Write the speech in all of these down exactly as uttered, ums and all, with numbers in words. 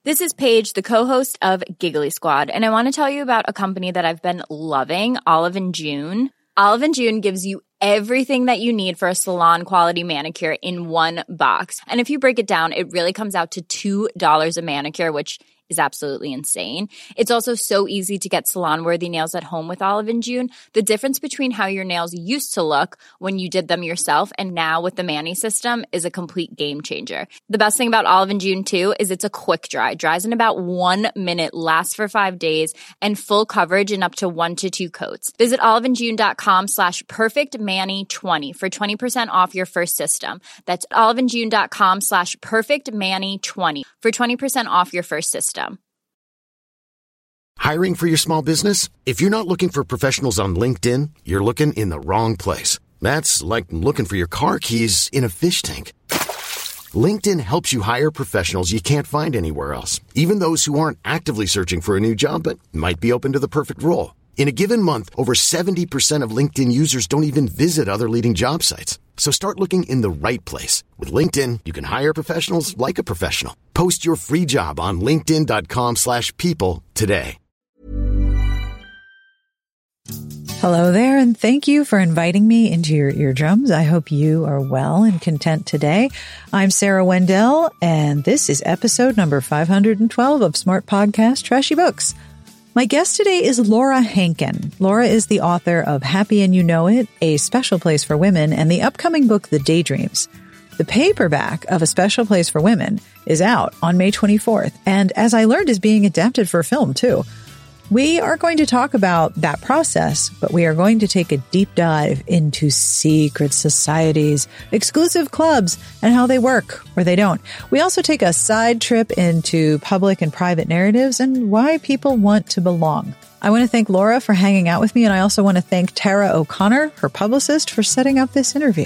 This is Paige, the co-host of Giggly Squad, and I want to tell you about a company that I've been loving, Olive and June. Olive and June gives you everything that you need for a salon-quality manicure in one box. And if you break it down, it really comes out to two dollars a manicure, which is absolutely insane. It's also so easy to get salon-worthy nails at home with Olive and June. The difference between how your nails used to look when you did them yourself and now with the Mani system is a complete game changer. The best thing about Olive and June, too, is it's a quick dry. Dries in about one minute, lasts for five days, and full coverage in up to one to two coats. Visit oliveandjune.com slash perfectmani20 for twenty percent off your first system. That's oliveandjune.com slash perfectmani20 for twenty percent off your first system. Hiring for your small business? If you're not looking for professionals on LinkedIn, you're looking in the wrong place. That's like looking for your car keys in a fish tank. LinkedIn helps you hire professionals you can't find anywhere else, even those who aren't actively searching for a new job but might be open to the perfect role. In a given month, over seventy percent of LinkedIn users don't even visit other leading job sites. So start looking in the right place. With LinkedIn, you can hire professionals like a professional. Post your free job on linkedin.com slash people today. Hello there, and thank you for inviting me into your eardrums. I hope you are well and content today. I'm Sarah Wendell, and this is episode number five hundred twelve of Smart Podcast Trashy Books. My guest today is Laura Hankin. Laura is the author of Happy and You Know It, A Special Place for Women, and the upcoming book, The Daydreams. The paperback of A Special Place for Women is out on May twenty-fourth, and as I learned, is being adapted for film, too. We are going to talk about that process, but we are going to take a deep dive into secret societies, exclusive clubs, and how they work or they don't. We also take a side trip into public and private narratives and why people want to belong. I want to thank Laura for hanging out with me, and I also want to thank Tara O'Connor, her publicist, for setting up this interview.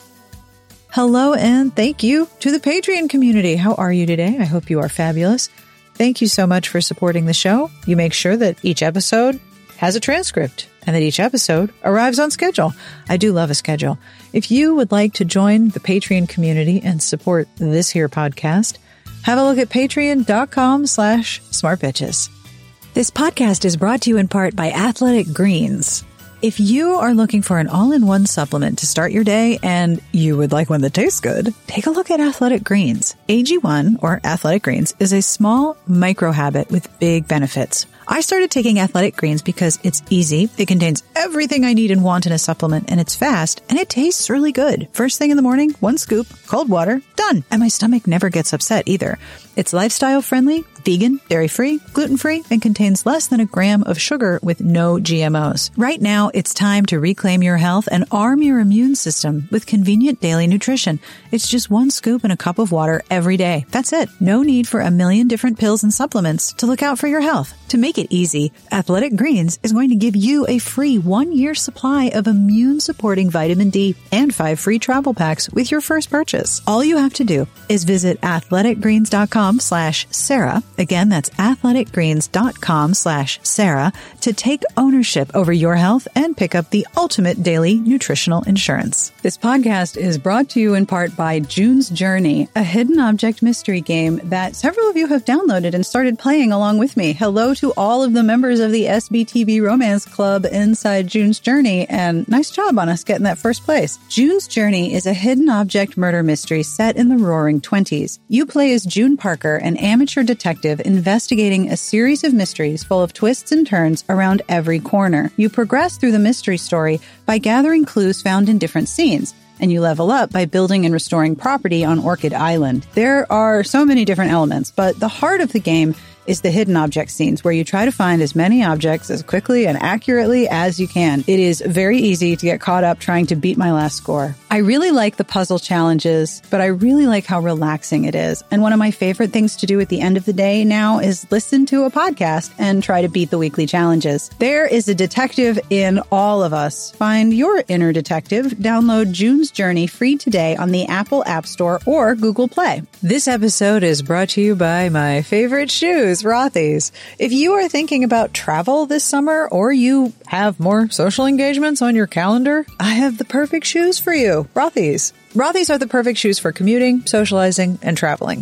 Hello, and thank you to the Patreon community. How are you today? I hope you are fabulous. Thank you so much for supporting the show. You make sure that each episode has a transcript and that each episode arrives on schedule. I do love a schedule. If you would like to join the Patreon community and support this here podcast, have a look at patreon.com slash smartbitches. This podcast is brought to you in part by Athletic Greens. If you are looking for an all-in-one supplement to start your day and you would like one that tastes good, take a look at Athletic Greens. A G one, or Athletic Greens, is a small micro habit with big benefits. I started taking Athletic Greens because it's easy, it contains everything I need and want in a supplement, and it's fast, and it tastes really good. First thing in the morning, one scoop, cold water, done. And my stomach never gets upset either. It's lifestyle-friendly, vegan, dairy-free, gluten-free, and contains less than a gram of sugar with no G M Os. Right now, it's time to reclaim your health and arm your immune system with convenient daily nutrition. It's just one scoop in a cup of water every day. That's it. No need for a million different pills and supplements to look out for your health. To make it easy, Athletic Greens is going to give you a free one-year supply of immune-supporting vitamin D and five free travel packs with your first purchase. All you have to do is visit athleticgreens.com slash Sarah. Again, that's athleticgreens.com slash Sarah to take ownership over your health and pick up the ultimate daily nutritional insurance. This podcast is brought to you in part by June's Journey, a hidden object mystery game that several of you have downloaded and started playing along with me. Hello to all of the members of the S B T V Romance Club inside June's Journey, and nice job on us getting that first place. June's Journey is a hidden object murder mystery set in the roaring twenties. You play as June Parker, an amateur detective investigating a series of mysteries full of twists and turns around every corner. You progress through the mystery story by gathering clues found in different scenes, and you level up by building and restoring property on Orchid Island. There are so many different elements, but the heart of the game is the hidden object scenes, where you try to find as many objects as quickly and accurately as you can. It is very easy to get caught up trying to beat my last score. I really like the puzzle challenges, but I really like how relaxing it is. And one of my favorite things to do at the end of the day now is listen to a podcast and try to beat the weekly challenges. There is a detective in all of us. Find your inner detective. Download June's Journey free today on the Apple App Store or Google Play. This episode is brought to you by my favorite shoes, Rothy's. If you are thinking about travel this summer, or you have more social engagements on your calendar, I have the perfect shoes for you. Rothy's. Rothy's are the perfect shoes for commuting, socializing, and traveling.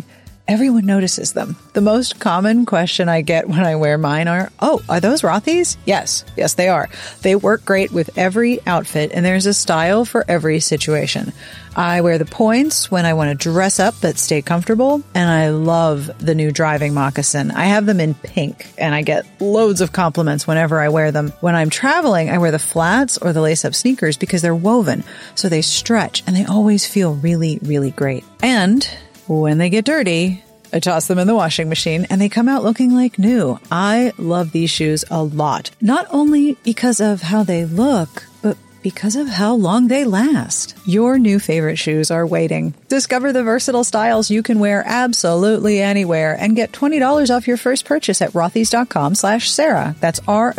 everyone notices them. The most common question I get when I wear mine are, oh, are those Rothy's? Yes. Yes, they are. They work great with every outfit, and there's a style for every situation. I wear the points when I want to dress up but stay comfortable, and I love the new driving moccasin. I have them in pink, and I get loads of compliments whenever I wear them. When I'm traveling, I wear the flats or the lace-up sneakers because they're woven, so they stretch, and they always feel really, really great. And when they get dirty, I toss them in the washing machine and they come out looking like new. I love these shoes a lot, not only because of how they look, but because of how long they last. Your new favorite shoes are waiting. Discover the versatile styles you can wear absolutely anywhere and get twenty dollars off your first purchase at rothys.com slash Sarah. That's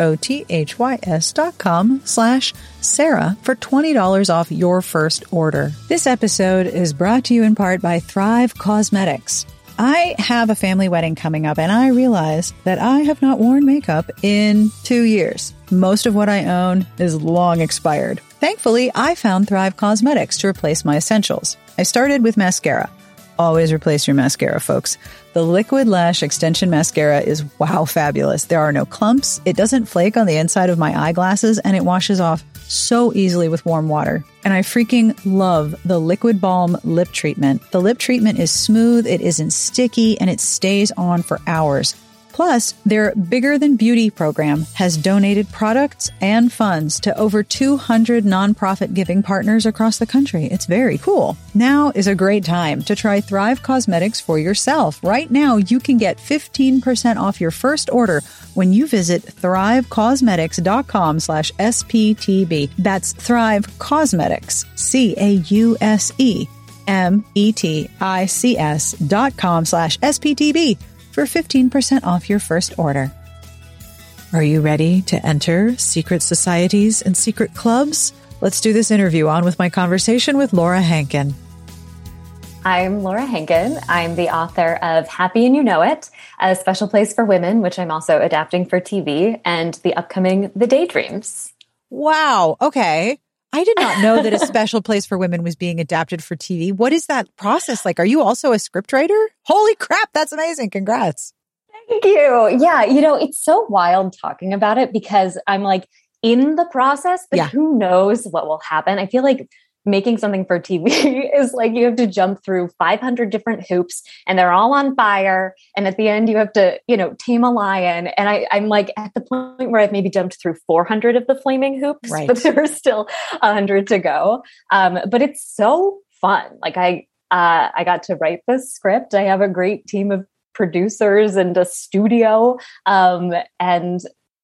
R-O-T-H-Y-S dot com slash Sarah for twenty dollars off your first order. This episode is brought to you in part by Thrive Causemetics. I have a family wedding coming up, and I realized that I have not worn makeup in two years. Most of what I own is long expired. Thankfully, I found Thrive Causemetics to replace my essentials. I started with mascara. Always replace your mascara, folks. The Liquid Lash Extension Mascara is wow fabulous. There are no clumps, it doesn't flake on the inside of my eyeglasses, and it washes off so easily with warm water. And I freaking love the Liquid Balm Lip Treatment. The lip treatment is smooth, it isn't sticky, and it stays on for hours. Plus, their Bigger Than Beauty program has donated products and funds to over two hundred nonprofit giving partners across the country. It's very cool. Now is a great time to try Thrive Causemetics for yourself. Right now, you can get fifteen percent off your first order when you visit thrivecausemetics.com slash SPTB. That's Thrive Causemetics, C A U S E M E T I C S dot com slash S P T B. for fifteen percent off your first order. Are you ready to enter secret societies and secret clubs? Let's do this interview on with my conversation with Laura Hankin. I'm Laura Hankin. I'm the author of Happy and You Know It, A Special Place for Women, which I'm also adapting for T V, and the upcoming The Daydreams. Wow. Okay. I did not know that A Special Place for Women was being adapted for T V. What is that process like? Are you also a scriptwriter? Holy crap, that's amazing. Congrats. Thank you. Yeah, you know, it's so wild talking about it because I'm like in the process, but yeah. Who knows what will happen? I feel like making something for T V is like you have to jump through five hundred different hoops and they're all on fire. And at the end, you have to, you know, tame a lion. And I, I'm like at the point where I've maybe jumped through four hundred of the flaming hoops, right. But there are still one hundred to go. Um, but it's so fun. Like I, uh, I got to write this script. I have a great team of producers and a studio. Um, and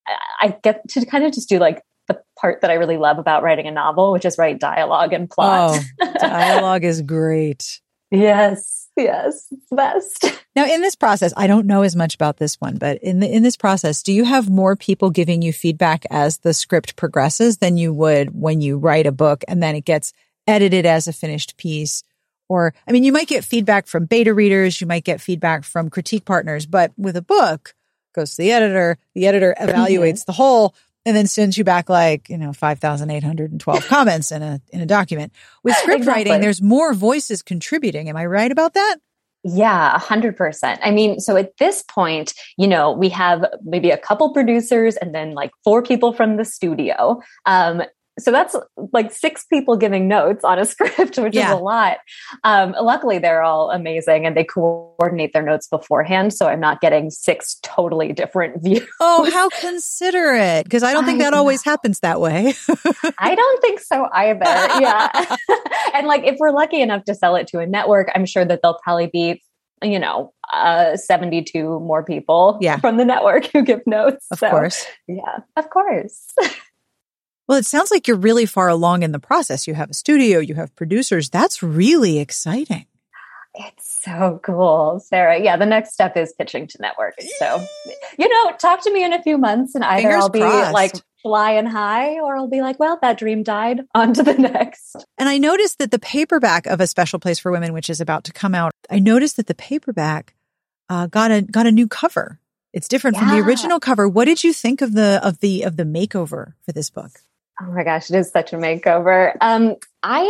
I get to kind of just do like the part that I really love about writing a novel, which is write dialogue and plot. Oh, dialogue is great. Yes. Yes. It's the best. Now, in this process, I don't know as much about this one, but in the, in this process, do you have more people giving you feedback as the script progresses than you would when you write a book and then it gets edited as a finished piece? Or, I mean, you might get feedback from beta readers, you might get feedback from critique partners, but with a book, it goes to the editor, the editor evaluates mm-hmm. the whole, and then sends you back like, you know, five thousand eight hundred twelve comments in a in a document. With script exactly. writing, there's more voices contributing. Am I right about that? Yeah, a hundred percent. I mean, so at this point, you know, we have maybe a couple producers and then like four people from the studio. Um, So that's like six people giving notes on a script, which yeah. is a lot. Um, luckily, they're all amazing and they coordinate their notes beforehand. So I'm not getting six totally different views. Oh, how considerate. Because I don't think I that know. always happens that way. I don't think so either. Yeah. And like, if we're lucky enough to sell it to a network, I'm sure that there'll probably be, you know, uh, seventy-two more people yeah. from the network who give notes. Of so, course. Yeah, of course. Well, it sounds like you're really far along in the process. You have a studio, you have producers. That's really exciting. It's so cool, Sarah. Yeah, the next step is pitching to networks. So, you know, talk to me in a few months and either Fingers I'll be crossed. like flying high or I'll be like, well, that dream died. On to the next. And I noticed that the paperback of A Special Place for Women, which is about to come out, I noticed that the paperback uh, got a got a new cover. It's different yeah. from the original cover. What did you think of the of the of the makeover for this book? Oh my gosh, it is such a makeover. Um, I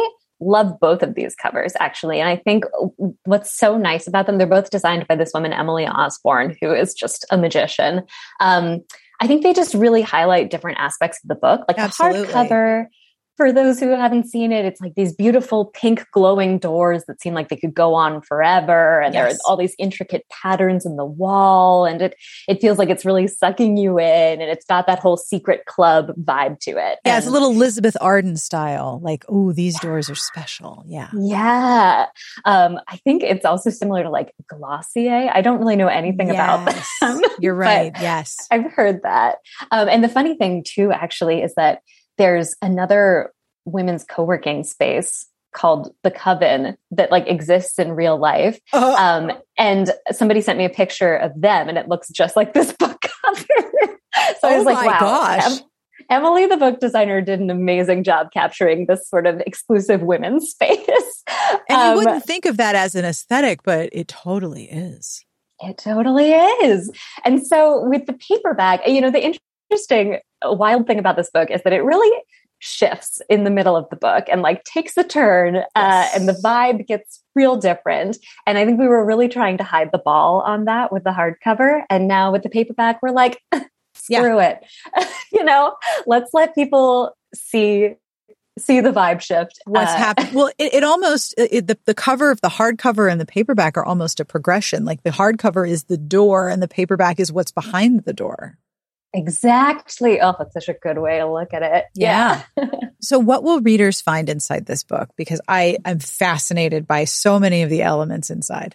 love both of these covers, actually. And I think what's so nice about them, they're both designed by this woman, Emily Osborne, who is just a magician. Um, I think they just really highlight different aspects of the book. Like Absolutely. the hardcover, for those who haven't seen it, it's like these beautiful pink glowing doors that seem like they could go on forever. And yes. there are all these intricate patterns in the wall. And it it feels like it's really sucking you in. And it's got that whole secret club vibe to it. Yeah, and, it's a little Elizabeth Arden style. Like, oh, these doors are special. Yeah. Yeah. Um, I think it's also similar to like Glossier. I don't really know anything yes. about them. You're right. Yes. I've heard that. Um, and the funny thing too, actually, is that there's another women's co-working space called The Coven that like exists in real life. Uh, um, and somebody sent me a picture of them and it looks just like this book cover. so oh I was like, my wow, gosh. Em- Emily, the book designer, did an amazing job capturing this sort of exclusive women's space. And um, you wouldn't think of that as an aesthetic, but it totally is. It totally is. And so with the paperback, you know, the interesting wild thing about this book is that it really shifts in the middle of the book and like takes a turn uh, yes. and the vibe gets real different. And I think we were really trying to hide the ball on that with the hardcover. And now with the paperback, we're like, screw yeah. it. you know, let's let people see see the vibe shift. What's uh, happening? Well, it, it almost, it, the, the cover of the hardcover and the paperback are almost a progression. Like the hardcover is the door and the paperback is what's behind the door. Exactly. Oh, that's such a good way to look at it. Yeah. yeah. So what will readers find inside this book? Because I am fascinated by so many of the elements inside.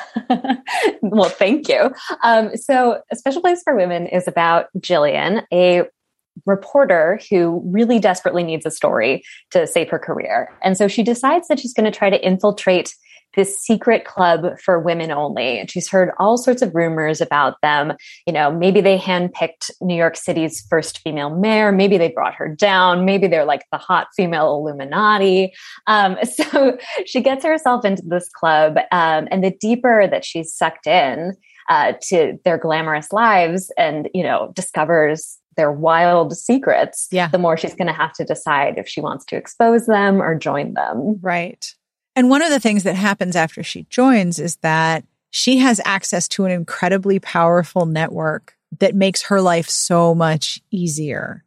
Well, thank you. Um, so A Special Place for Women is about Jillian, a reporter who really desperately needs a story to save her career. And so she decides that she's going to try to infiltrate this secret club for women only. And she's heard all sorts of rumors about them. You know, maybe they handpicked New York City's first female mayor. Maybe they brought her down. Maybe they're like the hot female Illuminati. Um, so she gets herself into this club. Um, and the deeper that she's sucked in uh, to their glamorous lives and, you know, discovers their wild secrets, yeah. the more she's going to have to decide if she wants to expose them or join them. Right. And one of the things that happens after she joins is that she has access to an incredibly powerful network that makes her life so much easier.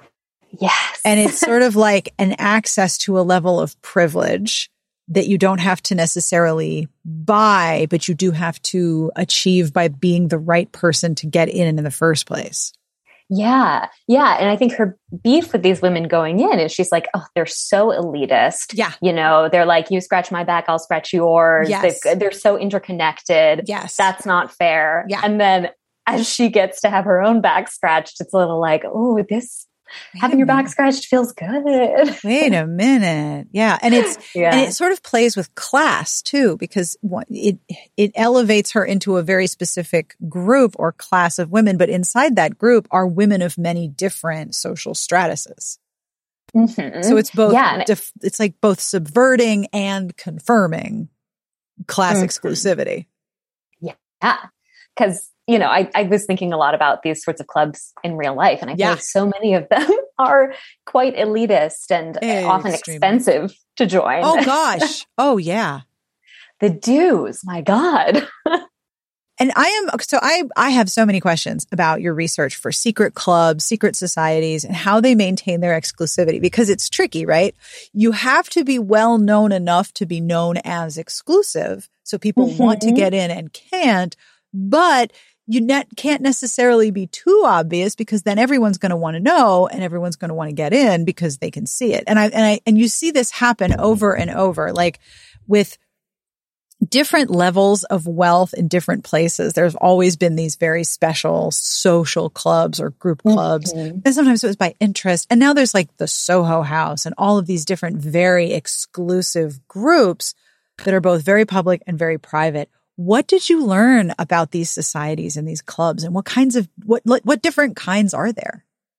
Yes. And it's sort of like an access to a level of privilege that you don't have to necessarily buy, but you do have to achieve by being the right person to get in in the first place. Yeah. Yeah. And I think her beef with these women going in is she's like, oh, they're so elitist. Yeah. You know, they're like, you scratch my back, I'll scratch yours. Yes. They've, they're so interconnected. Yes. That's not fair. Yeah. And then as she gets to have her own back scratched, it's a little like, oh, this Wait having your back scratched feels good. Wait a minute. Yeah. And it's, yeah. and it sort of plays with class too, because it, it elevates her into a very specific group or class of women. But inside that group are women of many different social stratuses. Mm-hmm. So it's both, yeah, def, it's like both subverting and confirming class mm-hmm. exclusivity. Yeah. Because, you know, I, I was thinking a lot about these sorts of clubs in real life, and I yeah. feel like so many of them are quite elitist and Extremely. often expensive to join. Oh, gosh. Oh, yeah. The dues, my God. And I am, so I, I have so many questions about your research for secret clubs, secret societies, and how they maintain their exclusivity, because it's tricky, right? You have to be well known enough to be known as exclusive. So people mm-hmm. want to get in and can't, but you ne- can't necessarily be too obvious, because then everyone's going to want to know and everyone's going to want to get in because they can see it. And I, and I, and you see this happen over and over, like with different levels of wealth in different places. There's always been these very special social clubs or group clubs. Mm-hmm. And sometimes it was by interest. And now there's like the Soho House and all of these different very exclusive groups that are both very public and very private. What did you learn about these societies and these clubs, and what kinds of, what, what different kinds are there?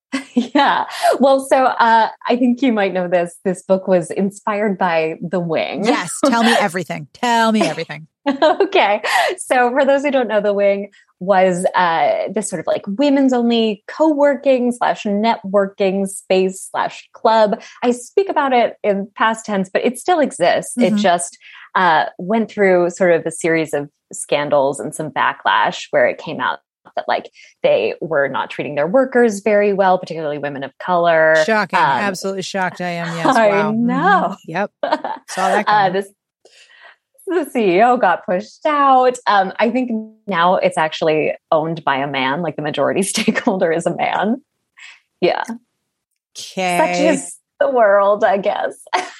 Yeah. Well, so uh, I think you might know this. This book was inspired by The Wing. Yes. Tell me everything. Tell me everything. Okay. So for those who don't know The Wing, was uh, this sort of like women's only co-working slash networking space slash club. I speak about it in past tense, but it still exists. Mm-hmm. It just uh, went through sort of a series of scandals and some backlash where it came out that like they were not treating their workers very well, particularly women of color. Shocking. Um, Absolutely shocked I am. Yes. I Wow. know. Mm-hmm. Yep. Saw that uh, coming. this The C E O got pushed out. Um, I think now it's actually owned by a man, like the majority stakeholder is a man. Yeah. Okay. Such is the world, I guess.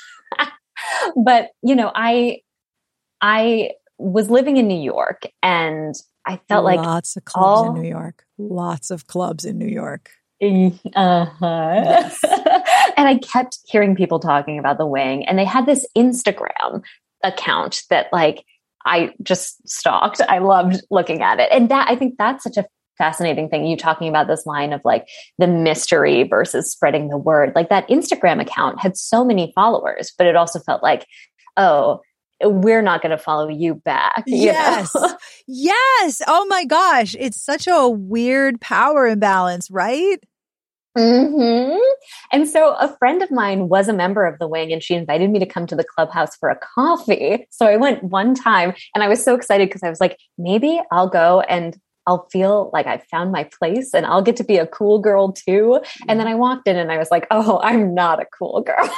But, you know, I, I was living in New York and I felt like lots of clubs all, in New York, lots of clubs in New York. Uh-huh. Yes. And I kept hearing people talking about the Wing, and they had this Instagram account that like I just stalked. I loved looking at it. And that I think that's such a fascinating thing. You talking about this line of like the mystery versus spreading the word. Like that Instagram account had so many followers, but it also felt like, oh, we're not going to follow you back. You yes. know? Yes. Oh my gosh. It's such a weird power imbalance, right? Mm-hmm. And so a friend of mine was a member of the Wing and she invited me to come to the clubhouse for a coffee. So I went one time and I was so excited because I was like, maybe I'll go and I'll feel like I found my place and I'll get to be a cool girl too. And then I walked in and I was like, oh, I'm not a cool girl.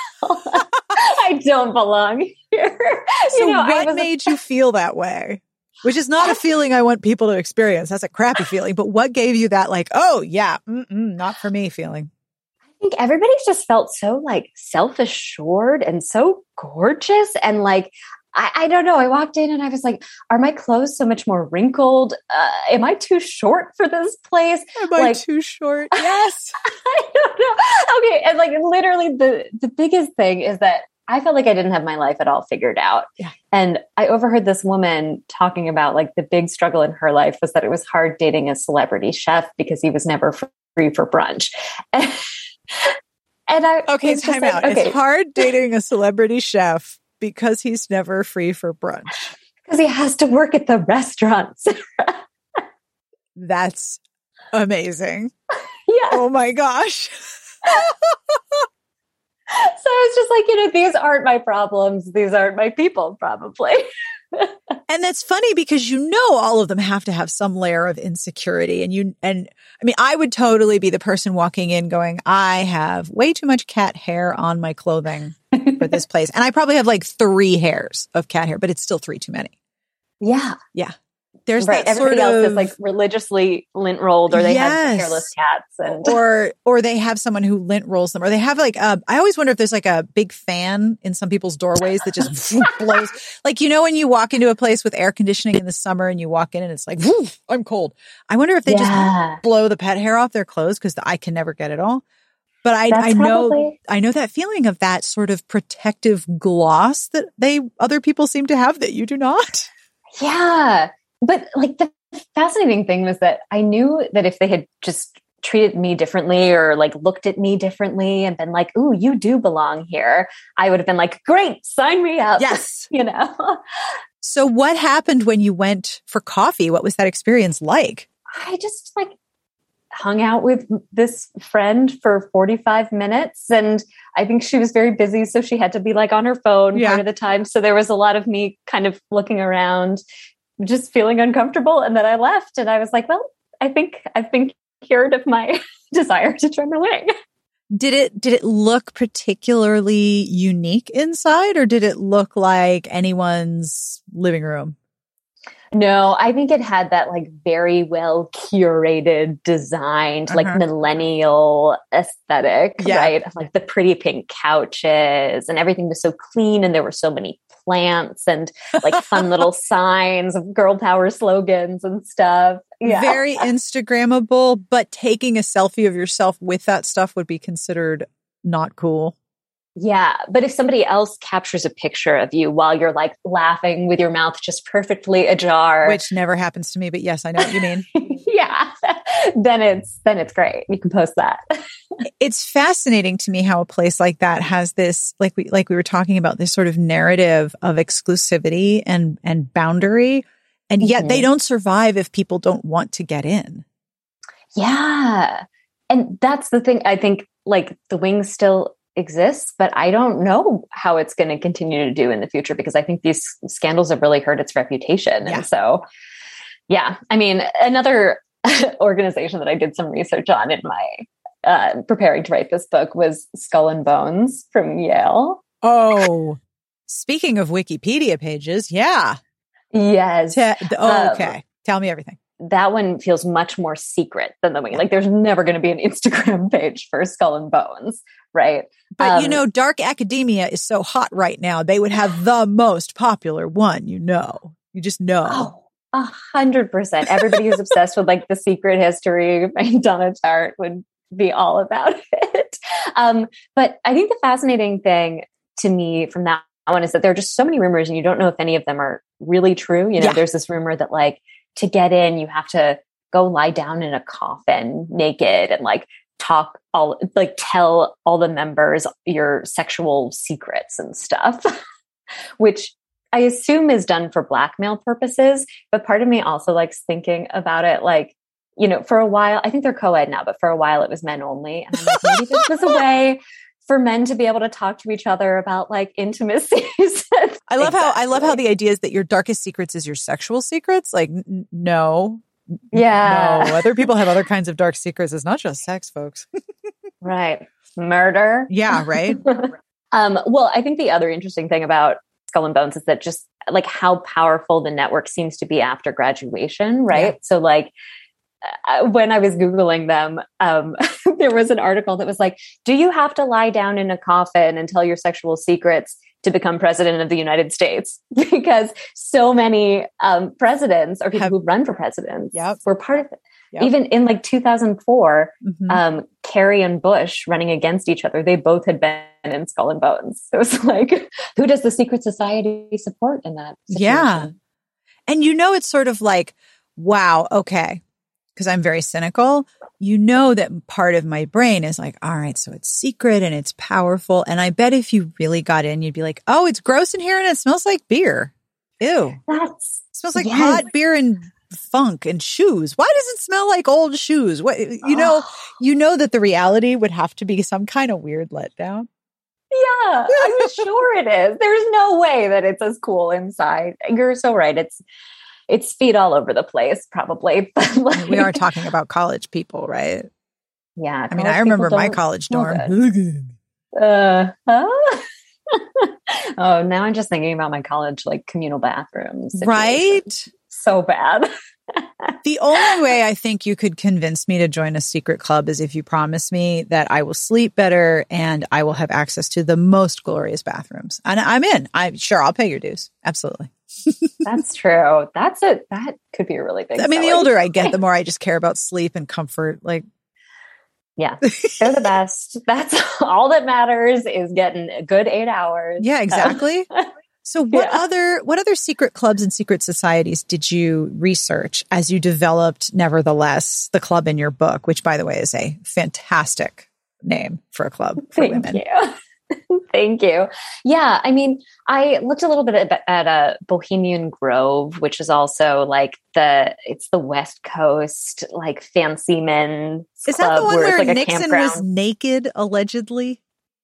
I don't belong here. So you know, what was, made you feel that way? Which is not a feeling I want people to experience. That's a crappy feeling. But what gave you that like, oh yeah, mm-mm, not for me feeling? I think everybody's just felt so like self-assured and so gorgeous. And like, I, I don't know. I walked in and I was like, are my clothes so much more wrinkled? Uh, am I too short for this place? Am I like, too short? Yes. I don't know. Okay. And like literally the, the biggest thing is that I felt like I didn't have my life at all figured out. Yeah. And I overheard this woman talking about like the big struggle in her life was that it was hard dating a celebrity chef because he was never free for brunch. And, and I Okay, time like, out. okay. It's hard dating a celebrity chef because he's never free for brunch. Because he has to work at the restaurants. That's amazing. Yeah. Oh my gosh. So I was just like, you know, these aren't my problems. These aren't my people, probably. And that's funny because you know all of them have to have some layer of insecurity. And you, and I mean, I would totally be the person walking in going, I have way too much cat hair on my clothing for this place. And I probably have like three hairs of cat hair, but it's still three too many. Yeah. Yeah. There's right. that Everybody sort else of, is like religiously lint rolled, or they yes. have hairless cats, and or or they have someone who lint rolls them, or they have like a, I always wonder if there's like a big fan in some people's doorways that just blows. Like, you know, when you walk into a place with air conditioning in the summer and you walk in and it's like, I'm cold. I wonder if they yeah. just blow the pet hair off their clothes because I can never get it all. But I, That's I know, probably... I know that feeling of that sort of protective gloss that they other people seem to have that you do not. Yeah, but like the fascinating thing was that I knew that if they had just treated me differently or like looked at me differently and been like, ooh, you do belong here, I would have been like, great, sign me up. Yes. You know? So what happened when you went for coffee? What was that experience like? I just like hung out with this friend for forty-five minutes. And I think she was very busy. So she had to be like on her phone yeah. part of the time. So there was a lot of me kind of looking around, just feeling uncomfortable. And then I left and I was like, well, I think I've been cured of my desire to join the Wing. Did it, did it look particularly unique inside, or did it look like anyone's living room? No, I think it had that like very well curated, designed, uh-huh. like millennial aesthetic, yeah. right? Like the pretty pink couches and everything was so clean and there were so many plants and like fun little signs of girl power slogans and stuff. Yeah. Very Instagrammable, but taking a selfie of yourself with that stuff would be considered not cool. Yeah. But if somebody else captures a picture of you while you're like laughing with your mouth just perfectly ajar, which never happens to me, but yes, I know what you mean. yeah. Then it's, then it's great. You can post that. It's fascinating to me how a place like that has this, like we, like we were talking about, this sort of narrative of exclusivity and, and boundary. And yet Mm-hmm. they don't survive if people don't want to get in. Yeah. And that's the thing. I think like the wing still exists, but I don't know how it's going to continue to do in the future because I think these scandals have really hurt its reputation. Yeah. And so, yeah, I mean, another organization that I did some research on in my uh, preparing to write this book was Skull and Bones from Yale. Oh, speaking of Wikipedia pages, yeah. Yes. Te- oh, okay. Um, Tell me everything. That one feels much more secret than the wing. Like there's never going to be an Instagram page for Skull and Bones, right? But um, you know, dark academia is so hot right now. They would have the most popular one, you know. You just know. Oh, a hundred percent. Everybody who's obsessed with like the secret history, Donna Tartt would be all about it. Um, but I think the fascinating thing to me from that one is that there are just so many rumors and you don't know if any of them are really true. You know, Yeah. there's this rumor that like to get in, you have to go lie down in a coffin naked and like talk all, like tell all the members your sexual secrets and stuff, which I assume is done for blackmail purposes. But part of me also likes thinking about it like, you know, for a while, I think they're co-ed now, but for a while it was men only. And I'm like, maybe this was a way for men to be able to talk to each other about like intimacies. I love exactly. how I love how the idea is that your darkest secrets is your sexual secrets. Like, n- no, Yeah. no, other people have other kinds of dark secrets. It's not just sex, folks. Right. Murder. Yeah, right. um, well, I think the other interesting thing about Skull and Bones is that just like how powerful the network seems to be after graduation, right? Yeah. So like uh, when I was Googling them, um, there was an article that was like, do you have to lie down in a coffin and tell your sexual secrets to become president of the United States? Because so many um, presidents or people Have- who run for presidents Yep. were part of it. Yep. Even in like two thousand four, Mhm. um, Kerry and Bush running against each other, they both had been in Skull and Bones. So it was like, who does the secret society support in that situation? Yeah. And you know, it's sort of like, wow, okay. Because I'm very cynical. You know that part of my brain is like, all right, so it's secret and it's powerful. And I bet if you really got in, you'd be like, oh, it's gross in here and it smells like beer. Ew. That's It smells like yes. hot beer and funk and shoes. Why does it smell like old shoes? What, you know, you know that the reality would have to be some kind of weird letdown. Yeah, I'm sure it is. There's no way that it's as cool inside. You're so right. It's it's feet all over the place, probably. But like, We are talking about college people, right? Yeah. I mean, college I remember people my don't college smell dorm. good. Uh, huh? Oh, now I'm just thinking about my college like communal bathrooms. situation. Right? So bad. The only way I think you could convince me to join a secret club is if you promise me that I will sleep better and I will have access to the most glorious bathrooms. And I'm in. I'm sure I'll pay your dues. Absolutely. That's true. That's a that could be a really big. I mean, the selling older I get, point. the more I just care about sleep and comfort. Like, Yeah, they're the best. That's all that matters is getting a good eight hours. yeah, exactly. So what Yeah. other what other secret clubs and secret societies did you research as you developed, nevertheless, the club in your book, which, by the way, is a fantastic name for a club for Thank women. you. Thank you. Yeah, I mean, I looked a little bit at, at a Bohemian Grove, which is also like the it's the West Coast, like fancy men. Is that the one where, where it's like Nixon a campground. was naked, allegedly?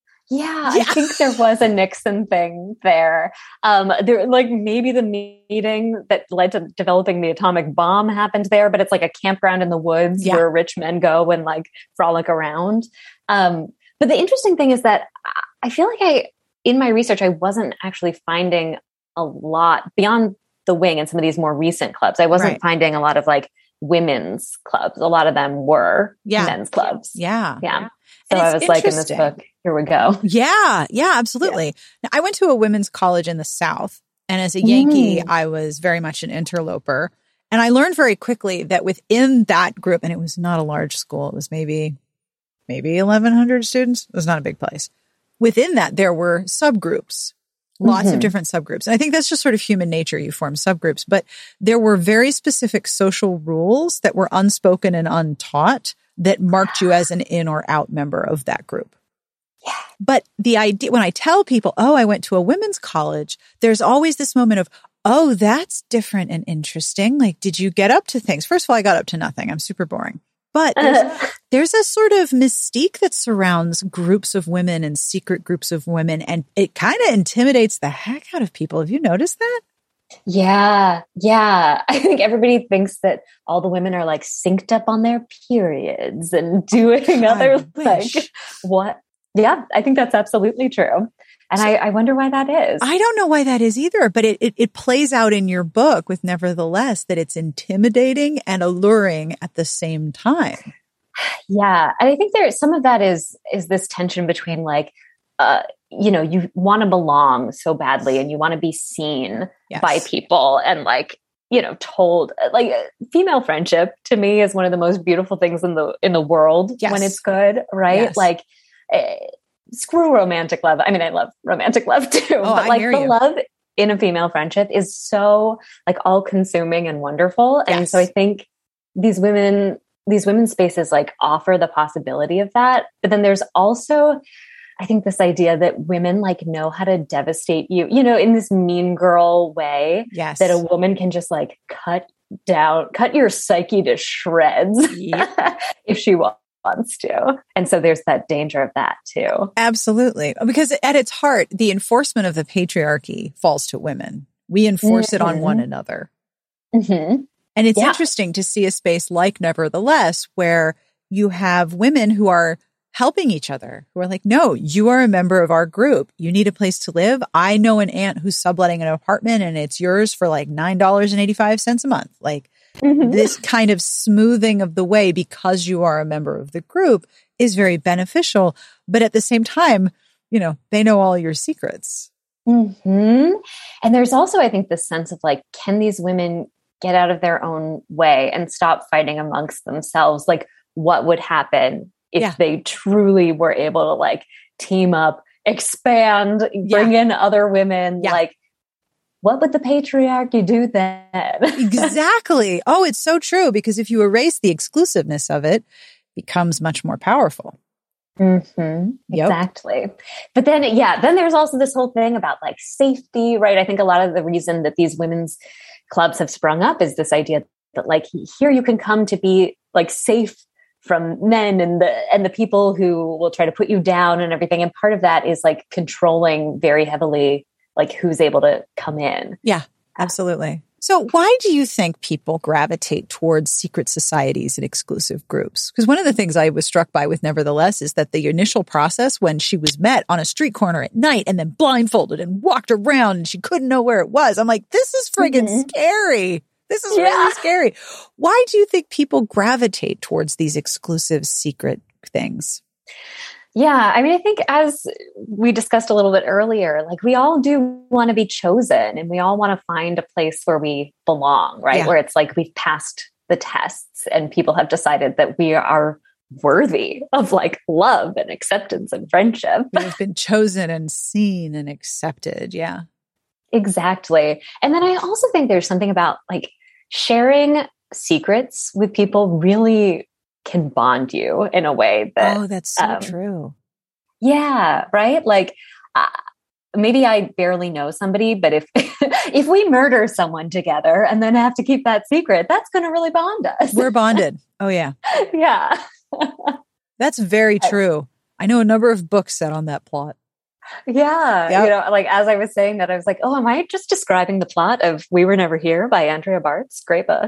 Yeah, Yeah. I think there was a Nixon thing there. Um, there, like maybe the meeting that led to developing the atomic bomb happened there, but it's like a campground in the woods Yeah. where rich men go and like frolic around. Um, but the interesting thing is that I feel like I, in my research, I wasn't actually finding a lot beyond the wing and some of these more recent clubs. I wasn't Right. finding a lot of like women's clubs. A lot of them were Yeah. men's clubs. Yeah. Yeah. And So I it's was like, in this interesting. book, here we go. Yeah, yeah, absolutely. Now, I went to a women's college in the South, and as a Yankee, Mm. I was very much an interloper. And I learned very quickly that within that group, and it was not a large school, it was maybe maybe eleven hundred students. It was not a big place. Within that, there were subgroups, lots of Mhm. different subgroups. And I think that's just sort of human nature. You form subgroups, but there were very specific social rules that were unspoken and untaught that marked you as an in or out member of that group. But the idea, when I tell people, oh, I went to a women's college, there's always this moment of, Oh, that's different and interesting. Like, did you get up to things? First of all, I got up to nothing. I'm super boring. But there's, there's a sort of mystique that surrounds groups of women and secret groups of women, and it kind of intimidates the heck out of people. Have you noticed that? Yeah, yeah. I think everybody thinks that all the women are like synced up on their periods and doing other like what? Yeah, I think that's absolutely true. And so, I, I wonder why that is. I don't know why that is either, but it, it, it plays out in your book with Nevertheless that it's intimidating and alluring at the same time. Yeah. And I think there some of that is is this tension between like, uh, you know, you want to belong so badly and you want to be seen yes. by people and like, you know, told like female friendship to me is one of the most beautiful things in the in the world yes. when it's good, right? Yes. Like uh, screw romantic love. I mean, I love romantic love too, oh, but I like hear the you. love in a female friendship is so like all consuming and wonderful. Yes. And so I think these women, these women's spaces like offer the possibility of that. But then there's also, I think this idea that women like know how to devastate you, you know, in this mean girl way yes. that a woman can just like cut down, cut your psyche to shreds yep. if she wants. wants to. And so there's that danger of that too. Absolutely. Because at its heart, the enforcement of the patriarchy falls to women. We enforce mm-hmm. it on one another. Mm-hmm. And it's yeah. interesting to see a space like Nevertheless, where you have women who are helping each other, who are like, no, you are a member of our group. You need a place to live. I know an aunt who's subletting an apartment and it's yours for like nine dollars and eighty-five cents a month. Like, Mm-hmm. this kind of smoothing of the way because you are a member of the group is very beneficial. But at the same time, you know, they know all your secrets. Mm-hmm. And there's also, I think, this sense of like, can these women get out of their own way and stop fighting amongst themselves? Like, what would happen if yeah. they truly were able to like team up, expand, bring yeah. in other women? Yeah. Like, what would the patriarchy do then? Exactly. Oh, it's so true. Because if you erase the exclusiveness of it, it becomes much more powerful. Mm-hmm. Yep. Exactly. But then, yeah, then there's also this whole thing about like safety, right? I think a lot of the reason that these women's clubs have sprung up is this idea that like here you can come to be like safe from men and the and the people who will try to put you down and everything. And part of that is like controlling very heavily like who's able to come in. Yeah, absolutely. So why do you think people gravitate towards secret societies and exclusive groups? Because one of the things I was struck by with Nevertheless is that the initial process when she was met on a street corner at night and then blindfolded and walked around and she couldn't know where it was. I'm like, this is friggin' mm-hmm. scary. This is yeah. really scary. Why do you think people gravitate towards these exclusive secret things? Yeah, I mean, I think as we discussed a little bit earlier, like we all do want to be chosen and we all want to find a place where we belong, right? Yeah. Where it's like we've passed the tests and people have decided that we are worthy of like love and acceptance and friendship. We've been chosen and seen and accepted. Yeah. Exactly. And then I also think there's something about like sharing secrets with people really can bond you in a way that, oh, that's so um, true. Yeah. Right. Like, uh, maybe I barely know somebody, but if, if we murder someone together and then have to keep that secret, that's going to really bond us. We're bonded. Oh yeah. Yeah. That's very true. I know a number of books set on that plot. Yeah. Yep. You know, like as I was saying that, I was like, oh, am I just describing the plot of We Were Never Here by Andrea Bartz? Great book.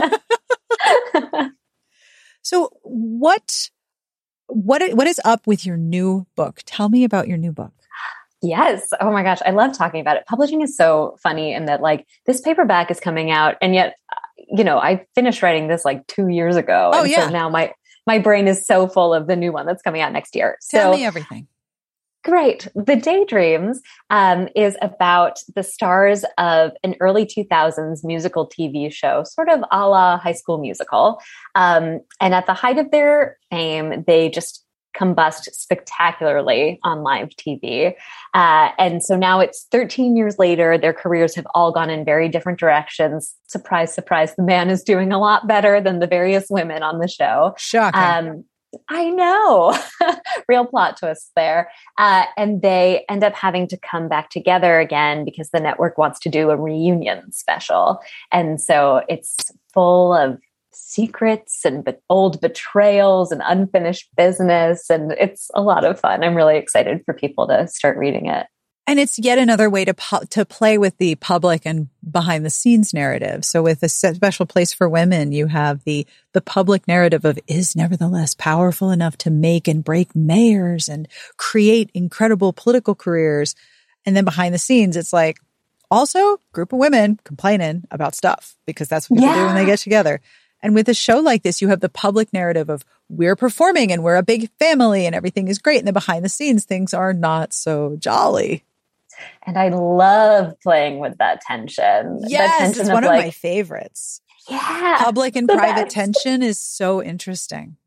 So what, what, what is up with your new book? Tell me about your new book. Yes. Oh my gosh. I love talking about it. Publishing is so funny in that like this paperback is coming out and yet, you know, I finished writing this like two years ago. Oh and yeah. So now my, my brain is so full of the new one that's coming out next year. Tell so, me everything. Great. The Daydreams um, is about the stars of an early two thousands musical T V show, sort of a la High School Musical. Um, and at the height of their fame, they just combust spectacularly on live T V. Uh, and so now it's thirteen years later, their careers have all gone in very different directions. Surprise, surprise, the man is doing a lot better than the various women on the show. Shocking. Um, I know. Real plot twist there. Uh, and they end up having to come back together again because the network wants to do a reunion special. And so it's full of secrets and be- old betrayals and unfinished business. And it's a lot of fun. I'm really excited for people to start reading it. And it's yet another way to pu- to play with the public and behind the scenes narrative. So with a special place for women, you have the the public narrative of is nevertheless powerful enough to make and break mayors and create incredible political careers. And then behind the scenes, it's like also group of women complaining about stuff because that's what people Yeah. do when they get together. And with a show like this, you have the public narrative of we're performing and we're a big family and everything is great. And then behind the scenes, things are not so jolly. And I love playing with that tension. Yes, that tension it's of one of like, my favorites. Yeah. Public and the private best. tension is so interesting.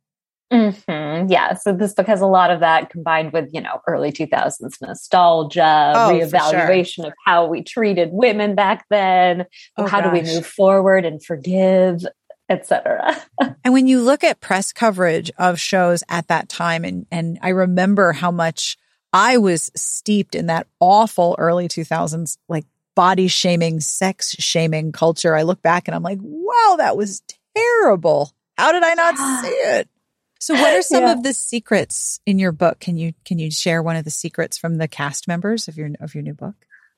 Mm-hmm. Yeah. So this because a lot of that combined with, you know, early two thousands nostalgia, Oh, for reevaluation of how we treated women back then. Oh, how do we gosh. move forward and forgive, et cetera. And when you look at press coverage of shows at that time, and, and I remember how much I was steeped in that awful early two thousands, like body shaming, sex shaming culture. I look back and I'm like, wow, that was terrible. How did I not Yeah. see it? So what are some Yeah. of the secrets in your book? Can you, can you share one of the secrets from the cast members of your, of your new book?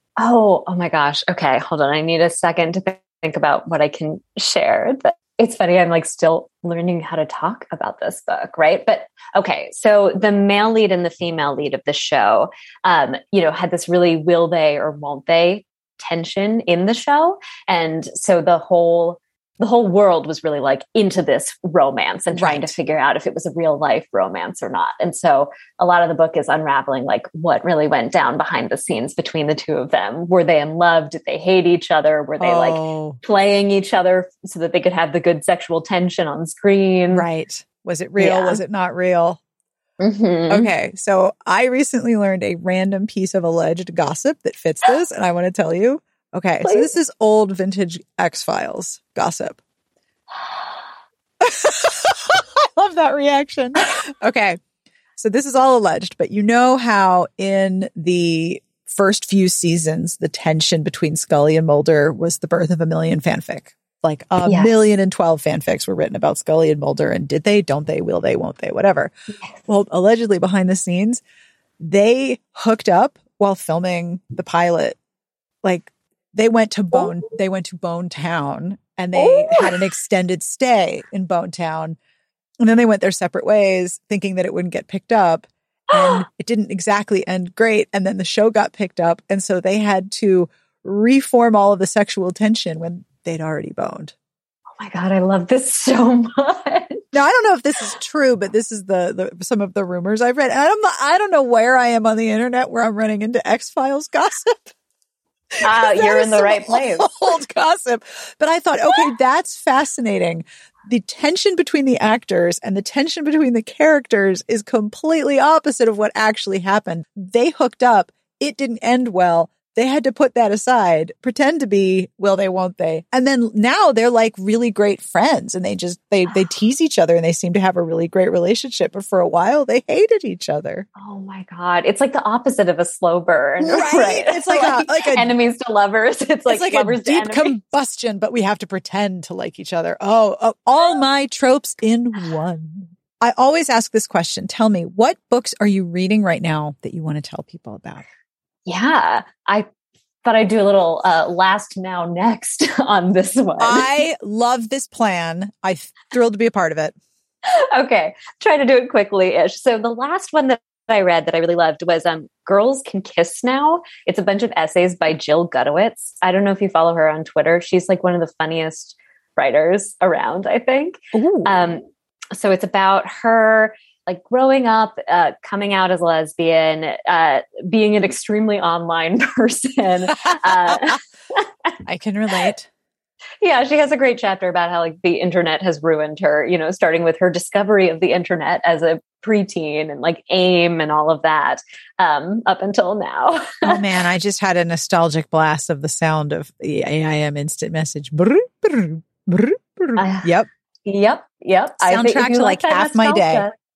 Oh, oh my gosh. Okay. Hold on. I need a second to think about what I can share. It's funny. I'm like still learning how to talk about this book. Right. But okay. So the male lead and the female lead of the show, um, you know, had this really will they or won't they tension in the show. And so the whole, the whole world was really like into this romance and trying Right. to figure out if it was a real life romance or not. And so a lot of the book is unraveling like what really went down behind the scenes between the two of them. Were they in love? Did they hate each other? Were they Oh. like playing each other so that they could have the good sexual tension on screen? Right. Was it real? Yeah. Was it not real? Mm-hmm. Okay. So I recently learned a random piece of alleged gossip that fits this, and I want to tell you. Okay. So Please. this is old vintage X-Files gossip. I love that reaction. Okay. So this is all alleged, but you know how in the first few seasons, the tension between Scully and Mulder was the birth of a million fanfic. Like a Yes. million and twelve fanfics were written about Scully and Mulder. And did they, don't they, will they, won't they, whatever. Well, allegedly behind the scenes, they hooked up while filming the pilot. Like they went to Bone, they went to Bone Town and they Oh. had an extended stay in Bone Town. And then they went their separate ways thinking that it wouldn't get picked up. And it didn't exactly end great. And then the show got picked up. And so they had to reform all of the sexual tension when they'd already boned. Oh my God. I love this so much. Now, I don't know if this is true, but this is the, the some of the rumors I've read. And I'm not, I don't know where I am on the internet where I'm running into X-Files gossip. Uh, That you're is in the some right place. Old gossip. But I thought, okay, that's fascinating. The tension between the actors and the tension between the characters is completely opposite of what actually happened. They hooked up. It didn't end well. They had to put that aside, pretend to be, will they, won't they? And then now they're like really great friends and they just, they, they tease each other and they seem to have a really great relationship. But for a while they hated each other. Oh my God. It's like the opposite of a slow burn. Right. It's like a- like a- enemies to lovers. It's like, It's like lovers a deep to enemies. combustion, but we have to pretend to like each other. Oh, oh, all my tropes in one. I always ask this question. Tell me, what books are you reading right now that you want to tell people about? Yeah. I thought I'd do a little uh, last now next on this one. I love this plan. I'm thrilled to be a part of it. Okay. Try to do it quickly-ish. So the last one that I read that I really loved was um, Girls Can Kiss Now. It's a bunch of essays by Jill Gutowitz. I don't know if you follow her on Twitter. She's like one of the funniest writers around, I think. Ooh. Um, so it's about her like growing up, uh, coming out as a lesbian, uh, being an extremely online person. Uh, I can relate. yeah, she has a great chapter about how like the internet has ruined her, you know, starting with her discovery of the internet as a preteen and like AIM and all of that, um, up until now. Oh man, I just had a nostalgic blast of the sound of the A I M instant message. Brr, brr, brr, brr. Uh, Yep. Yep. Yep. I think if Soundtrack you to like like that half my day. nostalgia-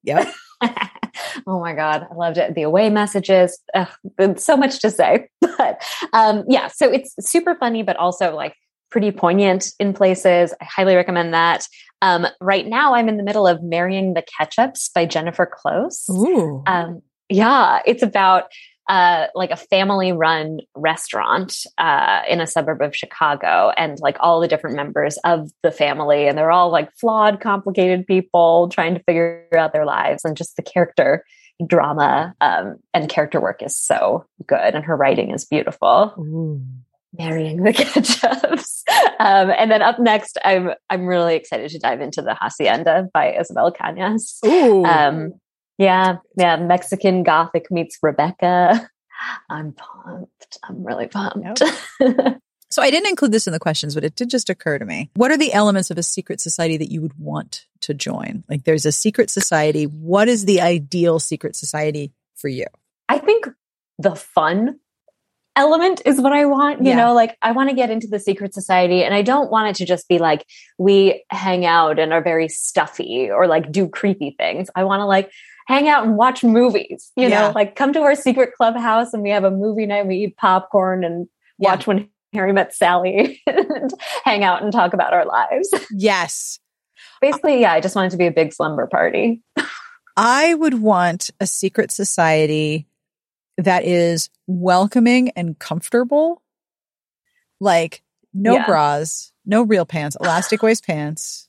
Yep. Oh my God. I loved it. The away messages. Ugh, so much to say. But um, yeah, so it's super funny, but also like pretty poignant in places. I highly recommend that. Um, right now, I'm in the middle of Marrying the Ketchups by Jennifer Close. Ooh. Um, yeah, it's about uh, like a family-run restaurant uh, in a suburb of Chicago, and like all the different members of the family, and they're all like flawed, complicated people trying to figure out their lives, and just the character drama um, and character work is so good, and her writing is beautiful. Ooh. Marrying the Ketchups. Um, and then up next, I'm I'm really excited to dive into The Hacienda by Isabel Cañas. Ooh. Um, yeah, yeah, Mexican Gothic meets Rebecca. I'm pumped. I'm really pumped. Yep. So I didn't include this in the questions, but it did just occur to me. What are the elements of a secret society that you would want to join? Like there's a secret society. What is the ideal secret society for you? I think the fun element is what I want. You Yeah. know, like I want to get into the secret society, and I don't want it to just be like we hang out and are very stuffy or like do creepy things. I want to like hang out and watch movies, you Yeah. know, like come to our secret clubhouse and we have a movie night, we eat popcorn and watch Yeah. When Harry Met Sally and hang out and talk about our lives. Yes. Basically, yeah, I just want it to be a big slumber party. I would want a secret society that is welcoming and comfortable. Like no Yeah. bras, no real pants, elastic waist pants,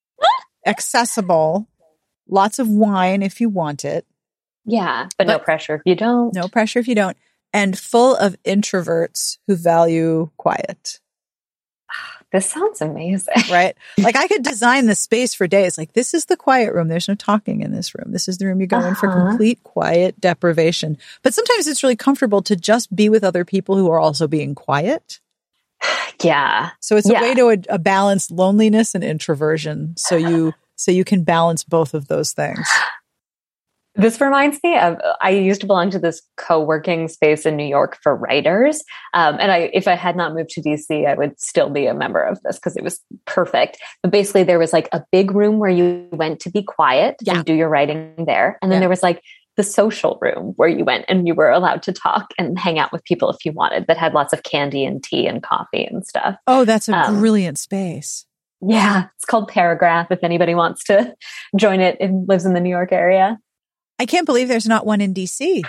accessible, lots of wine if you want it. Yeah, but, no But- pressure if you don't. No pressure if you don't. And full of introverts who value quiet, This sounds amazing. right? Like I could design the space for days. Like this is the quiet room. There's no talking in this room. This is the room you go in for Uh-huh. complete quiet deprivation. But sometimes it's really comfortable to just be with other people who are also being quiet. Yeah. So it's a Yeah. way to a, a balance loneliness and introversion. So you so you can balance both of those things. This reminds me of, I used to belong to this co-working space in New York for writers. Um, and I, if I had not moved to D C, I would still be a member of this because it was perfect. But basically there was like a big room where you went to be quiet Yeah. and do your writing there. And then Yeah. there was like the social room where you went and you were allowed to talk and hang out with people if you wanted, that had lots of candy and tea and coffee and stuff. Oh, that's a Um, brilliant space. Yeah. It's called Paragraph if anybody wants to join it and lives in the New York area. I can't believe there's not one in D C.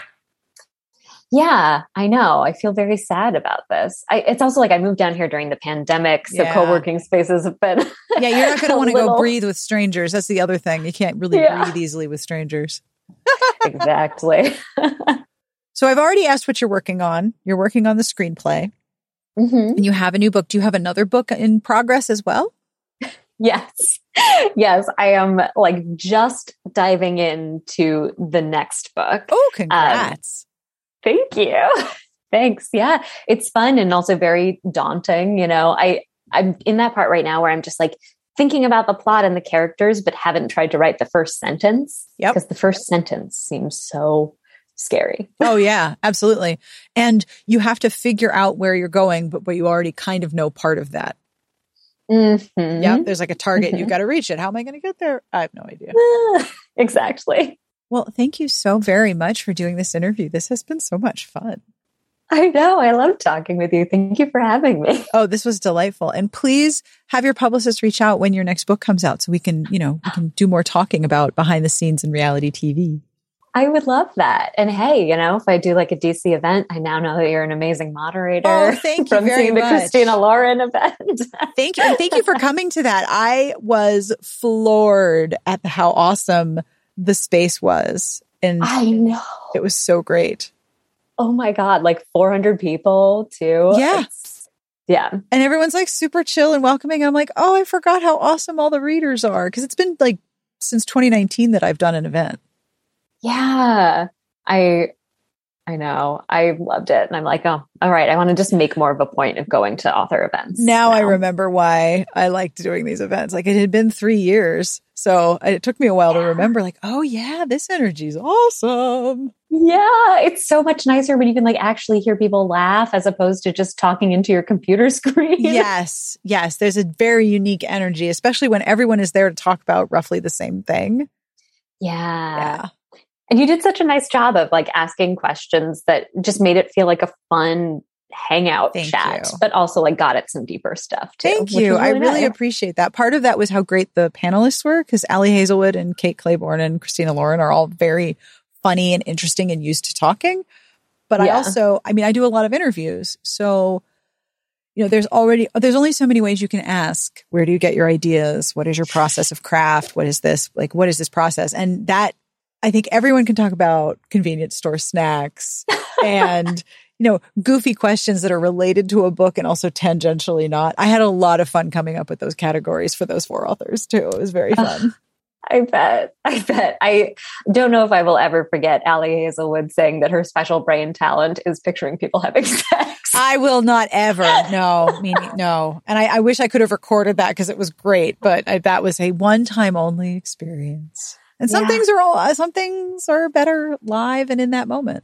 Yeah, I know. I feel very sad about this. I, it's also like I moved down here during the pandemic, so Yeah. co-working spaces have been. Yeah, you're not going to a want to go little- breathe with strangers. That's the other thing. You can't really Yeah. breathe easily with strangers. Exactly. So I've already asked what you're working on. You're working on the screenplay hmm and you have a new book. Do you have another book in progress as well? Yes, yes. I am like just diving into the next book. Oh, congrats. Thank you. Thanks. Yeah, it's fun and also very daunting. You know, I I'm in that part right now where I'm just like thinking about the plot and the characters, but haven't tried to write the first sentence. Yep. Because the first sentence seems so scary. Oh, yeah, absolutely. And you have to figure out where you're going, but, but you already kind of know part of that. Mm-hmm. Yeah, there's like a target. Mhm. You've got to reach it. How am I going to get there? I have no idea. Exactly. Well, thank you so very much for doing this interview. This has been so much fun. I know. I love talking with you. Thank you for having me. Oh, this was delightful. And please have your publicist reach out when your next book comes out so we can, you know, we can do more talking about behind the scenes in reality T V. I would love that. And hey, you know, if I do like a D C event, I now know that you're an amazing moderator. Oh, thank you from very seeing the much. Christina Lauren event. Thank you. And thank you for coming to that. I was floored at how awesome the space was. And I know. it was so great. Oh my God. Like four hundred people too. Yeah. It's, yeah. And everyone's like super chill and welcoming. I'm like, oh, I forgot how awesome all the readers are. Cause it's been like since twenty nineteen that I've done an event. Yeah. I, I know. I loved it. And I'm like, oh, all right. I want to just make more of a point of going to author events. Now I remember why I liked doing these events. Like it had been three years. So it took me a while to remember like, oh yeah, this energy is awesome. Yeah. It's so much nicer when you can like actually hear people laugh as opposed to just talking into your computer screen. Yes. Yes. There's a very unique energy, especially when everyone is there to talk about roughly the same thing. Yeah. Yeah. And you did such a nice job of like asking questions that just made it feel like a fun hangout Thank chat, you. but also like got at some deeper stuff too. Thank you. I really nice. appreciate that. Part of that was how great the panelists were, because Allie Hazelwood and Kate Claiborne and Christina Lauren are all very funny and interesting and used to talking. But yeah. I also, I mean, I do a lot of interviews. So, you know, there's already, there's only so many ways you can ask. Where do you get your ideas? What is your process of craft? What is this? Like, what is this process? And that, I think everyone can talk about convenience store snacks and, you know, goofy questions that are related to a book and also tangentially not. I had a lot of fun coming up with those categories for those four authors too. It was very fun. I bet. I bet. I don't know if I will ever forget Allie Hazelwood saying that her special brain talent is picturing people having sex. I will not ever. No, meaning no. And I, I wish I could have recorded that because it was great, but I, that was a one-time only experience. And some yeah. things are all, some things are better live and in that moment.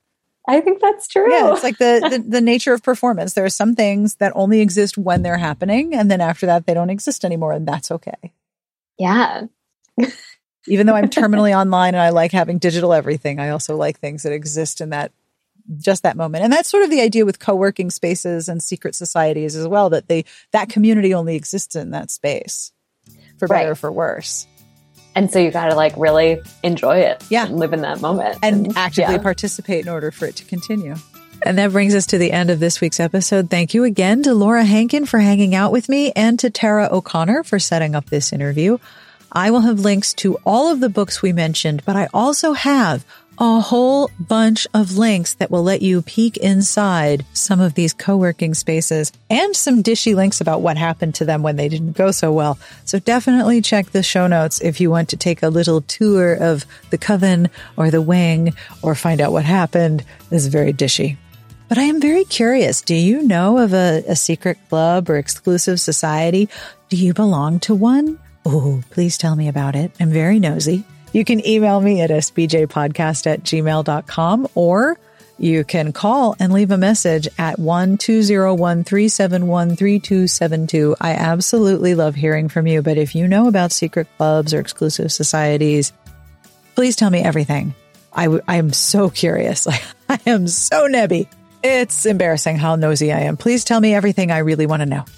I think that's true. Yeah, it's like the, the the nature of performance. There are some things that only exist when they're happening, and then after that, they don't exist anymore, and that's okay. Yeah. Even though I'm terminally online and I like having digital everything, I also like things that exist in that, just that moment. And that's sort of the idea with co-working spaces and secret societies as well, that they that community only exists in that space, for better right. or for worse. And so you got to like really enjoy it. Yeah. And live in that moment. And, and actively yeah. participate in order for it to continue. And that brings us to the end of this week's episode. Thank you again to Laura Hankin for hanging out with me and to Tara O'Connor for setting up this interview. I will have links to all of the books we mentioned, but I also have a whole bunch of links that will let you peek inside some of these co-working spaces and some dishy links about what happened to them when they didn't go so well. So definitely check the show notes if you want to take a little tour of the coven or the wing or find out what happened. This is very dishy. But I am very curious. Do you know of a, a secret club or exclusive society? Do you belong to one? Oh, please tell me about it. I'm very nosy. You can email me at s b j podcast at gmail dot com, or you can call and leave a message at one two zero one, three seven one, three two seven two. I absolutely love hearing from you, but if you know about secret clubs or exclusive societies, please tell me everything. I, w- I am so curious. I am so nebby. It's embarrassing how nosy I am. Please tell me everything. I really want to know.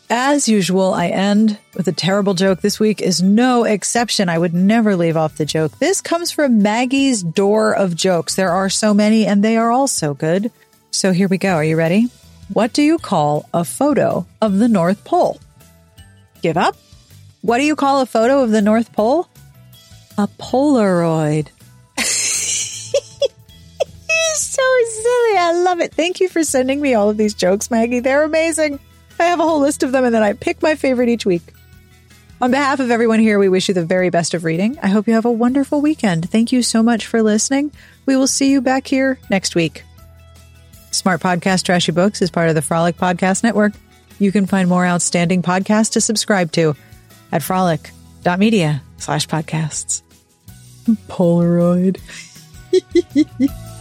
As usual, I end with a terrible joke. This week is no exception. I would never leave off the joke. This comes from Maggie's Door of Jokes. There are so many, and they are all so good. So here we go. Are you ready? What do you call a photo of the North Pole? Give up? What do you call a photo of the North Pole? A Polaroid. So silly. I love it. Thank you for sending me all of these jokes, Maggie. They're amazing. I have a whole list of them, and then I pick my favorite each week. On behalf of everyone here, we wish you the very best of reading. I hope you have a wonderful weekend. Thank you so much for listening. We will see you back here next week. Smart Podcast Trashy Books is part of the Frolic Podcast Network. You can find more outstanding podcasts to subscribe to at frolic.media slash podcasts. Polaroid.